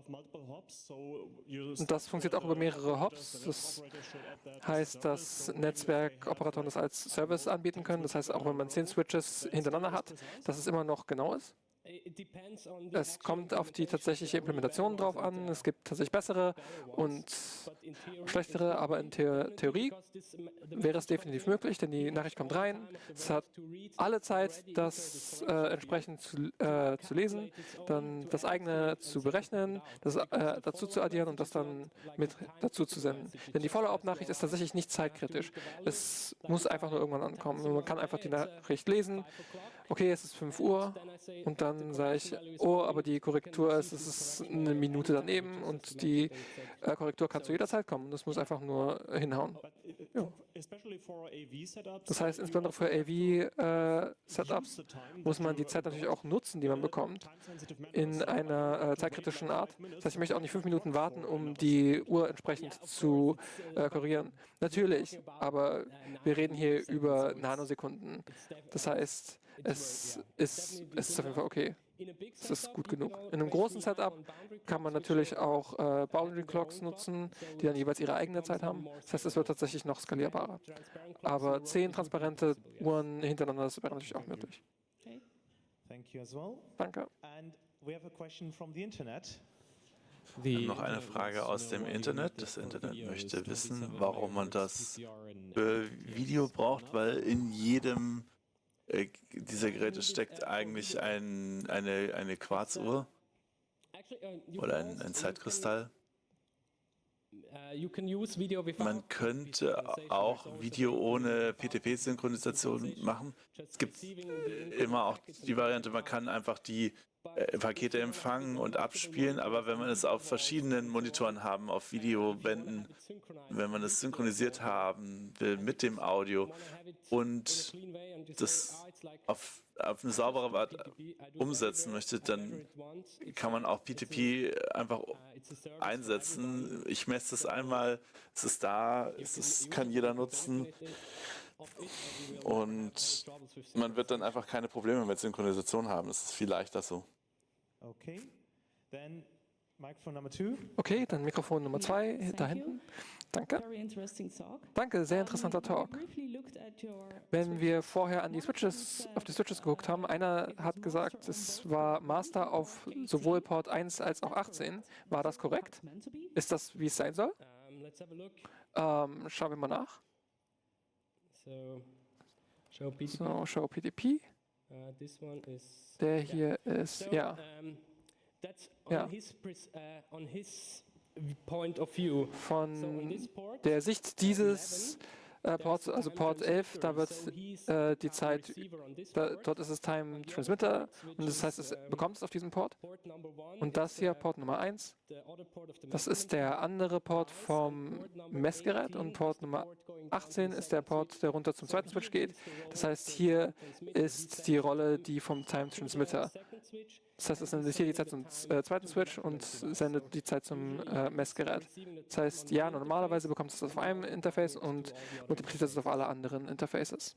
Und das funktioniert auch über mehrere Hops. Das heißt, dass Netzwerkoperatoren das als Service anbieten können. Das heißt, auch wenn man zehn Switches hintereinander hat, dass es immer noch genau ist. Es kommt auf die tatsächliche Implementation drauf an. Es gibt tatsächlich bessere und schlechtere, aber in The Theorie wäre es definitiv möglich, denn die Nachricht kommt rein. Es hat alle Zeit, das äh, entsprechend zu, äh, zu lesen, dann das eigene zu berechnen, das äh, dazu zu addieren und das dann mit dazu zu senden. Denn die Follow-up-Nachricht ist tatsächlich nicht zeitkritisch. Es muss einfach nur irgendwann ankommen. Man kann einfach die Nachricht lesen. Okay, es ist fünf Uhr und dann sage ich, oh, aber die Korrektur ist, es ist eine Minute daneben und die äh, Korrektur kann zu jeder Zeit kommen. Das muss einfach nur hinhauen. Ja. Das heißt, insbesondere für A V-Setups äh, muss man die Zeit natürlich auch nutzen, die man bekommt, in einer äh, zeitkritischen Art. Das heißt, ich möchte auch nicht fünf Minuten warten, um die Uhr entsprechend zu äh, korrigieren. Natürlich, aber wir reden hier über Nanosekunden. Das heißt, es ist, es ist auf jeden Fall okay. Es ist gut genug. In einem großen Setup kann man natürlich auch äh, Boundary Clocks nutzen, die dann jeweils ihre eigene Zeit haben. Das heißt, es wird tatsächlich noch skalierbarer. Aber zehn transparente Uhren hintereinander, das wäre natürlich auch möglich. Danke. Wir haben noch eine Frage aus dem Internet. Das Internet möchte wissen, warum man das für Video braucht, weil in jedem äh, dieser Geräte steckt eigentlich ein, eine, eine Quarzuhr oder ein, ein Zeitkristall. Man könnte auch Video ohne P T P-Synchronisation machen. Es gibt immer auch die Variante, man kann einfach die äh, Pakete empfangen und abspielen, aber wenn man es auf verschiedenen Monitoren haben, auf Videobänden, wenn man es synchronisiert haben will mit dem Audio und das auf, auf eine saubere Art umsetzen möchte, dann kann man auch P T P einfach einsetzen. Ich messe es einmal, es ist da, es ist, kann jeder nutzen und man wird dann einfach keine Probleme mit Synchronisation haben. Es ist viel leichter so. Okay, then Microphone number two. Okay, dann Mikrofon Nummer zwei da hinten. Danke. Danke, sehr interessanter Talk. Wenn wir vorher an die Switches, auf die Switches geguckt haben, einer hat gesagt, es war Master auf sowohl Port eins als auch achtzehn. War das korrekt? Ist das, wie es sein soll? Um, let's have a look. Ähm, schauen wir mal nach. So, show P T P. So, Show P T P. Uh, this one is. Der hier ist, So, ja, um, that's on Ja. his pres- uh, on his point of view. So von on this port, der Sicht dieses äh, Ports, also Port elf, da wird äh, die Zeit, da, dort ist es Time Transmitter und das heißt, es bekommt es auf diesem Port. Und das hier, Port Nummer eins, das ist der andere Port vom Messgerät und Port Nummer achtzehn ist der Port, der runter zum zweiten Switch geht. Das heißt, hier ist die Rolle die vom Time Transmitter. Das heißt, es sendet hier die Zeit zum äh, zweiten Switch und sendet die Zeit zum äh, Messgerät. Das heißt, ja, normalerweise bekommt es das auf einem Interface und multipliziert es auf alle anderen Interfaces.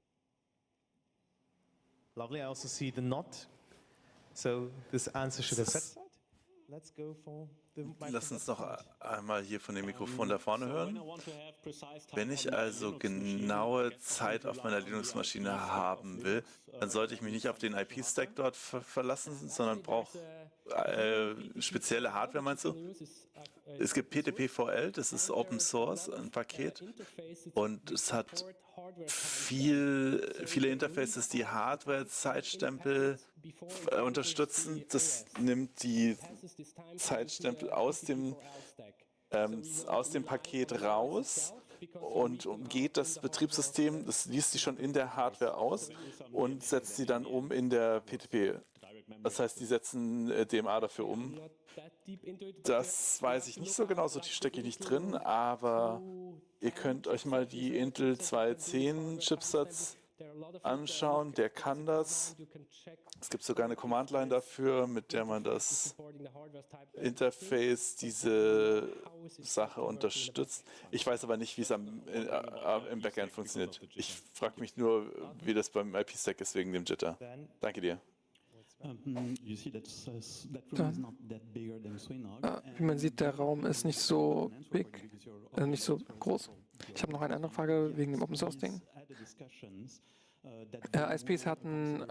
Lovely. I also see the not. So this answer should have said. Let's go for the Lass uns noch einmal hier von dem Mikrofon da vorne hören. Wenn ich also genaue Zeit auf meiner Linux-Maschine haben will, dann sollte ich mich nicht auf den I P-Stack dort ver verlassen, sondern brauche äh, spezielle Hardware, meinst du? Es gibt P T P V L, das ist Open Source, ein Paket, und es hat viel, viele Interfaces, die Hardware-Zeitstempel äh, unterstützen. Das nimmt die Zeitstempel aus dem, ähm, aus dem Paket raus und umgeht das Betriebssystem, das liest sie schon in der Hardware aus und setzt sie dann um in der P T P. Das heißt, die setzen äh, D M A dafür um. Das weiß ich nicht so genau, so tief stecke ich nicht drin, aber ihr könnt euch mal die Intel zwei zehn Chipsets anschauen, der kann das. Es gibt sogar eine Command-Line dafür, mit der man das Interface, diese Sache unterstützt. Ich weiß aber nicht, wie es am, äh, im Backend funktioniert. Ich frage mich nur, wie das beim I P-Stack ist wegen dem Jitter. Danke dir. Um, you see that's, uh, s- that room is not that bigger than Swinnock. Äh, wie man sieht, der Raum ist nicht so big, äh, nicht so groß. Ich habe noch eine andere Frage wegen dem Open Source Ding. Äh, I S Ps hatten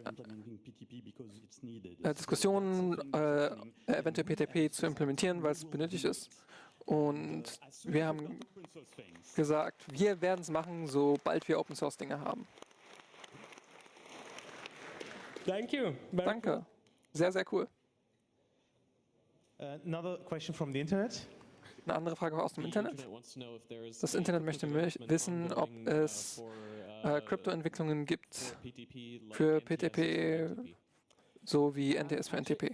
äh, Diskussionen, äh, eventuell P T P zu implementieren, weil es benötigt ist. Und wir haben gesagt, wir werden es machen, sobald wir Open Source Dinge haben. Thank you. Very Danke. Sehr, sehr cool. Uh, another question from the internet. Eine andere Frage aus dem Internet. Das Internet möchte mich wissen, ob es äh, Kryptoentwicklungen gibt für P T P, so wie N T S für N T P.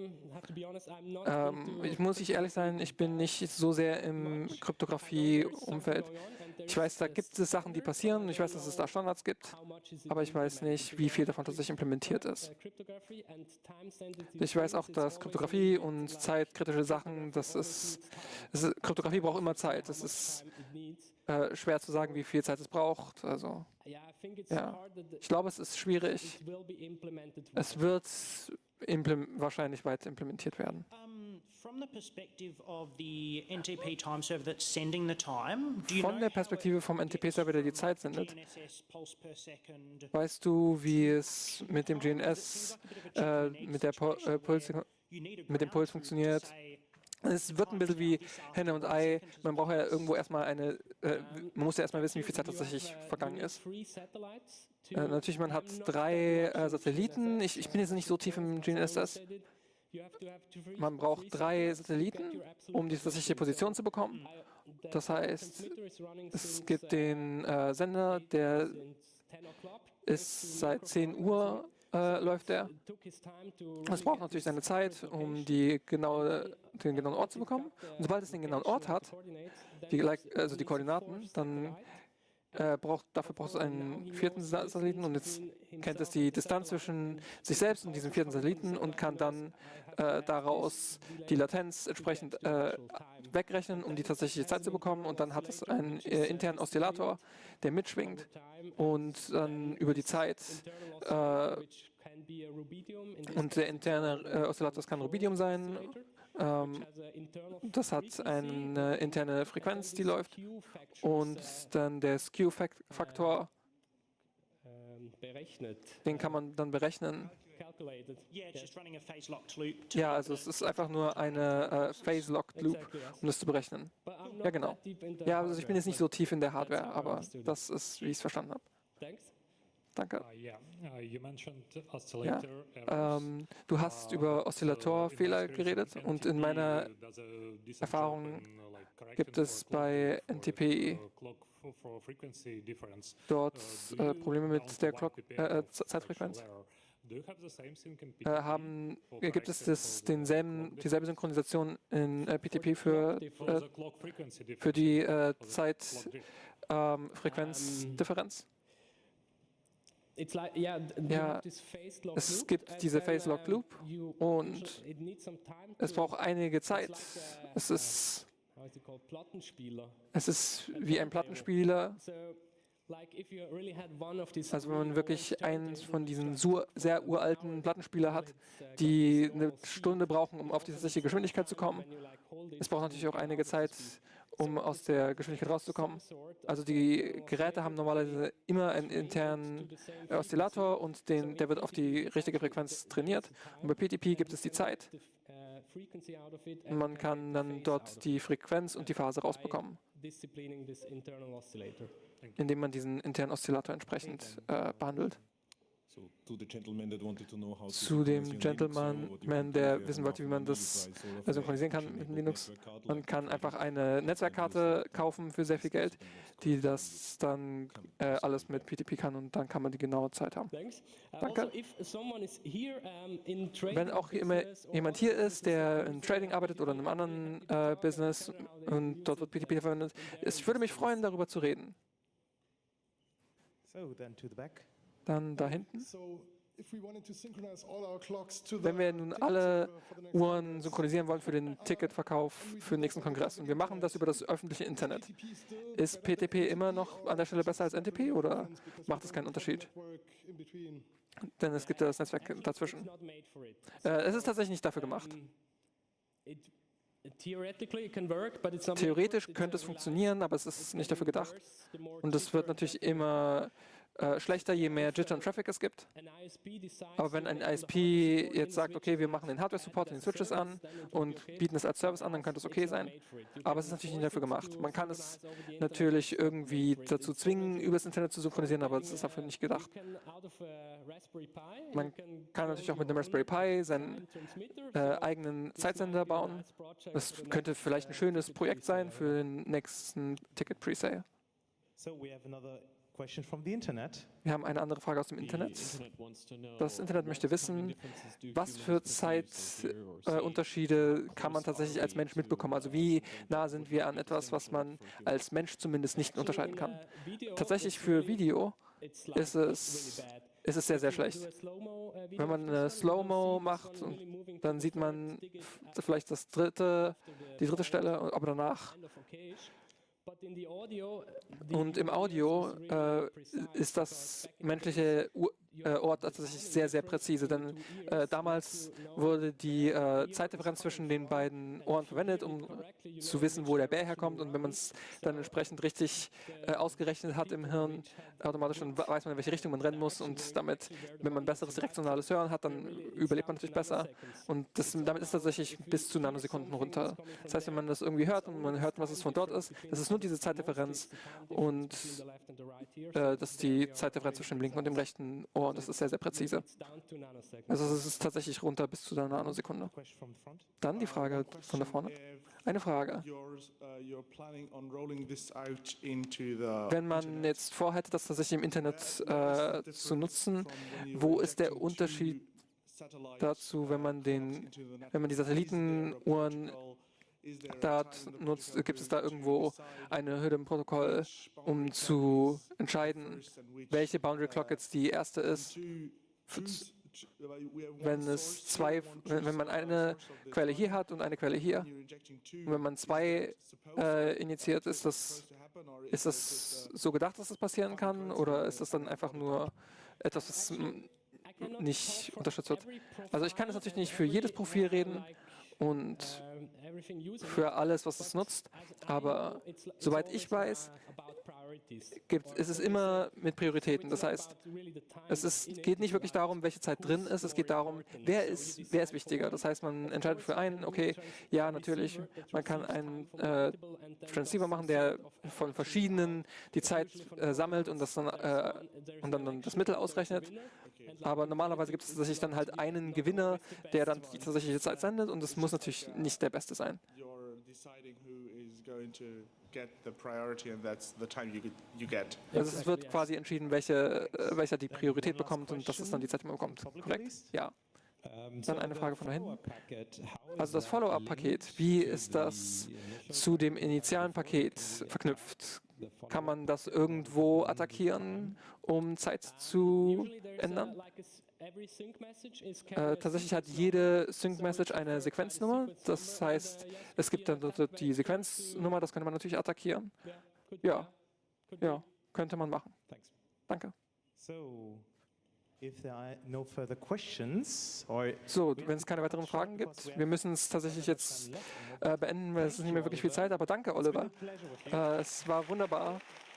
Ähm, ich muss ich ehrlich sein, ich bin nicht so sehr im Kryptographie-Umfeld. Ich weiß, da gibt es Sachen, die passieren. Ich weiß, dass es da Standards gibt, aber ich weiß nicht, wie viel davon tatsächlich implementiert ist. Ich weiß auch, dass Kryptographie und zeitkritische Sachen, das ist, das ist Kryptographie braucht immer Zeit. Das ist äh, schwer zu sagen, wie viel Zeit es braucht. Also, ja, ich glaube, es ist schwierig. Es wird implem- wahrscheinlich weiter implementiert werden. Um, from the perspective of the N T P time server that's sending the time, do you Von know der how Perspektive it vom N T P-Server, der die gets Zeit from sendet, G N S S pulse per second? weißt du, wie es mit dem G N S, äh, mit, der Pu äh, Puls, You need a mit dem ground Puls truth funktioniert? to say, Es wird ein bisschen wie Henne und Ei. Man braucht ja irgendwo erstmal eine, äh, man muss ja erstmal wissen, wie viel Zeit tatsächlich vergangen ist. Äh, natürlich, man hat drei äh, Satelliten. Ich, ich bin jetzt nicht so tief im G N S S. Man braucht drei Satelliten, um die tatsächliche Position zu bekommen. Das heißt, es gibt den äh, Sender, der ist seit zehn Uhr äh, läuft der. Es braucht natürlich seine Zeit, um die genaue, den genauen Ort zu bekommen. Und sobald es den genauen Ort hat, die, also die Koordinaten, dann äh, braucht, dafür braucht es einen vierten Sa- Satelliten und jetzt kennt es die Distanz zwischen sich selbst und diesem vierten Satelliten und kann dann äh, daraus die Latenz entsprechend äh, wegrechnen, um die tatsächliche Zeit zu bekommen. Und dann hat es einen äh, internen Oszillator, der mitschwingt und dann über die Zeit äh, und der interne äh, Oszillator, das kann Rubidium sein, äh, Ähm, das hat eine interne Frequenz, die läuft, und dann der Skew-Faktor, den kann man dann berechnen. Yeah, it's just running a phase-locked loop. to Ja, also es ist einfach nur eine äh, Phase-Locked Loop, um das zu berechnen. Ja, genau. Ja, also ich bin jetzt nicht so tief in der Hardware, aber das ist, wie ich es verstanden habe. Danke. Ja, ähm, du hast über Oszillatorfehler geredet und in meiner Erfahrung gibt es bei N T P dort äh, Probleme mit der Clock, äh, Zeitfrequenz. Äh, haben, gibt es das, denselben, dieselbe Synchronisation in äh, P T P für, äh, für die äh, Zeitfrequenzdifferenz? Ja, es gibt diese Phase-Locked Loop und es braucht einige Zeit. Es ist, es ist wie ein Plattenspieler. Also wenn man wirklich einen von diesen sehr uralten Plattenspieler hat, die eine Stunde brauchen, um auf die tatsächliche Geschwindigkeit zu kommen. Es braucht natürlich auch einige Zeit, um aus der Geschwindigkeit rauszukommen. Also die Geräte haben normalerweise immer einen internen Oszillator und den, der wird auf die richtige Frequenz trainiert. Und bei P T P gibt es die Zeit. Und man kann dann dort die Frequenz und die Phase rausbekommen, indem man diesen internen Oszillator entsprechend äh, behandelt. Zu dem Gentleman, der wissen wollte, wie man das synchronisieren kann mit Linux. Man kann einfach eine Netzwerkkarte kaufen für sehr viel Geld, die das dann äh, alles mit P T P kann, und dann kann man die genaue Zeit haben. Danke. Wenn auch immer jemand hier ist, der in Trading arbeitet oder in einem anderen äh, Business und dort wird P T P verwendet, ich würde mich freuen, darüber zu reden. So, then to the back. Dann da hinten. Wenn wir nun alle Uhren synchronisieren wollen für den Ticketverkauf für den nächsten Kongress und wir machen das über das öffentliche Internet, ist P T P immer noch an der Stelle besser als N T P oder macht es keinen Unterschied? Denn es gibt ja das Netzwerk dazwischen. Äh, es ist tatsächlich nicht dafür gemacht. Theoretisch könnte es funktionieren, aber es ist nicht dafür gedacht. Und es wird natürlich immer äh, schlechter, je mehr Jitter und Traffic es gibt. Aber wenn ein I S P jetzt sagt, okay, wir machen den Hardware-Support in den Switches an und bieten es als Service an, dann könnte es okay sein. Aber es ist natürlich nicht dafür gemacht. Man kann es natürlich irgendwie dazu zwingen, über das Internet zu synchronisieren, aber es ist dafür nicht gedacht. Man kann natürlich auch mit einem Raspberry Pi seinen äh, eigenen Zeitsender bauen. Das könnte vielleicht ein schönes Projekt sein für den nächsten Ticket-Presale. So we have another question from the internet. Wir haben eine andere Frage aus dem Internet. Das Internet möchte wissen, was für Zeitunterschiede äh, kann man tatsächlich als Mensch mitbekommen? Also wie nah sind wir an etwas, was man als Mensch zumindest nicht unterscheiden kann? Tatsächlich für Video ist es, ist es sehr, sehr schlecht. Wenn man eine Slow-Mo macht, dann sieht man vielleicht das dritte, die dritte Stelle, aber danach. Und im Audio äh, ist das menschliche Ur äh, Ohr tatsächlich sehr, sehr präzise, denn äh, damals wurde die äh, Zeitdifferenz zwischen den beiden Ohren verwendet, um zu wissen, wo der Bär herkommt, und wenn man es dann entsprechend richtig äh, ausgerechnet hat im Hirn, automatisch dann weiß man, in welche Richtung man rennen muss, und damit, wenn man besseres direktionales Hören hat, dann überlebt man natürlich besser, und das, damit ist tatsächlich bis zu Nanosekunden runter. Das heißt, wenn man das irgendwie hört und man hört, was es von dort ist, das ist nur diese Zeitdifferenz, und äh, das ist die Zeitdifferenz zwischen dem linken und dem rechten Ohr, und das ist sehr, sehr präzise. Also es ist tatsächlich runter bis zu der Nanosekunde. Dann die Frage von da vorne. Eine Frage. Wenn man jetzt vorhätte, das tatsächlich im Internet äh, zu nutzen, wo ist der Unterschied dazu, wenn man den, wenn man die Satellitenuhren dort nutzt, gibt es da irgendwo eine Hürde im Protokoll, um zu entscheiden, welche Boundary Clock jetzt die erste ist? Wenn es zwei, wenn man eine Quelle hier hat und eine Quelle hier, und wenn man zwei äh, injiziert, ist das, ist das so gedacht, dass das passieren kann, oder ist das dann einfach nur etwas, was nicht unterstützt wird? Also ich kann jetzt natürlich nicht für jedes Profil reden, und für alles, was es nutzt. Aber soweit ich weiß, gibt, ist es immer mit Prioritäten. Das heißt, es ist, geht nicht wirklich darum, welche Zeit drin ist. Es geht darum, wer ist, wer ist wichtiger. Das heißt, man entscheidet für einen, okay, ja, natürlich, man kann einen äh, Transceiver machen, der von verschiedenen die Zeit äh, sammelt und das dann, äh, und dann, dann das Mittel ausrechnet. Aber normalerweise gibt es tatsächlich dann halt einen Gewinner, der dann die tatsächliche Zeit sendet, und das muss natürlich nicht der Beste sein. Also es wird quasi entschieden, welche, äh, welcher die Priorität bekommt, und das ist dann die Zeit, die man bekommt. Korrekt? Ja. Dann eine Frage von da hinten. Also das Follow-up-Paket, wie ist das zu dem initialen Paket verknüpft? Kann man das irgendwo attackieren, um Zeit zu ändern? Äh, tatsächlich hat jede Sync-Message eine Sequenznummer. Das heißt, es gibt dann die Sequenznummer, das könnte man natürlich attackieren. Ja, ja, könnte man machen. Danke. If there are no further questions, or So, wenn es keine weiteren Fragen gibt, wir müssen es tatsächlich jetzt äh, beenden, weil es ist nicht mehr wirklich viel Zeit, aber danke, Oliver. Äh, es war wunderbar.